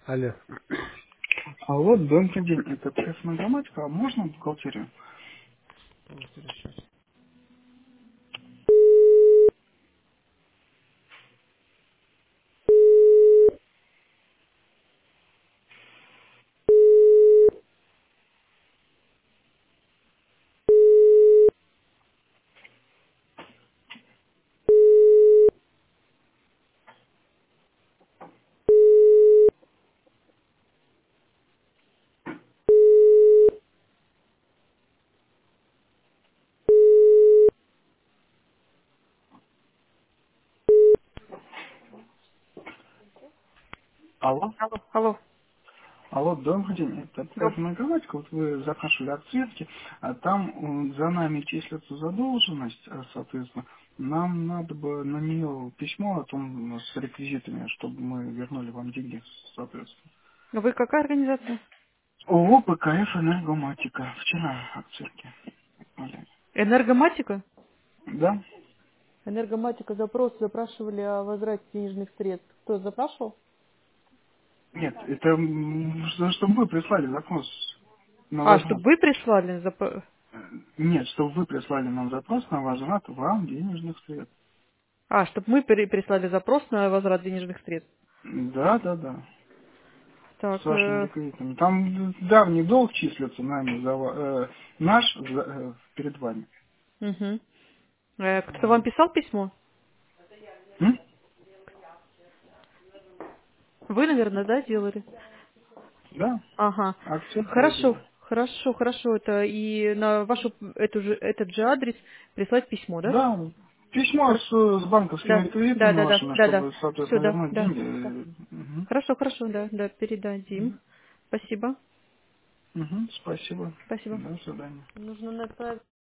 Алло. Алло, добрый день. Это пресс-на грамматика. А можно бухгалтерию? Бухгалтерия, сейчас. Алло. Алло, алло. Алло, добрый день. Это пресс-на грамматика. Вот вы запрашивали ответки, а там за нами числится задолженность, соответственно. Нам надо бы на нее письмо о том с реквизитами, чтобы мы вернули вам деньги, соответственно. Вы какая организация? ООО ПКФ «Энергоматика». Вчера ответки. Энергоматика? Да? Энергоматика запрос запрашивали о возврате денежных средств. Кто запрашивал? Нет, это чтобы вы прислали запрос на А, возврат. чтобы вы прислали Нет, чтобы вы прислали нам запрос на возврат вам денежных средств. А, чтобы мы прислали запрос на возврат денежных средств. Да, да, да. С Так, вашими реквизитами. Там давний долг числится нами наш перед вами. угу. Кто-то вам Вот. писал письмо? М? Вы, наверное, да, делали? Да, Ага. акцент я Хорошо, делаю. хорошо, хорошо. Это и на вашу этот же адрес прислать письмо, да? Да, письмо Хорошо. с банковскими Да, да, реквизитами да, да, вашими, да, да. чтобы, Все, соответственно, да, вернуть да, деньги. да. Мгм. Хорошо, хорошо, да, да, передадим. Мгм. Спасибо, Мгм. Спасибо. спасибо. До свидания. Нужно направить.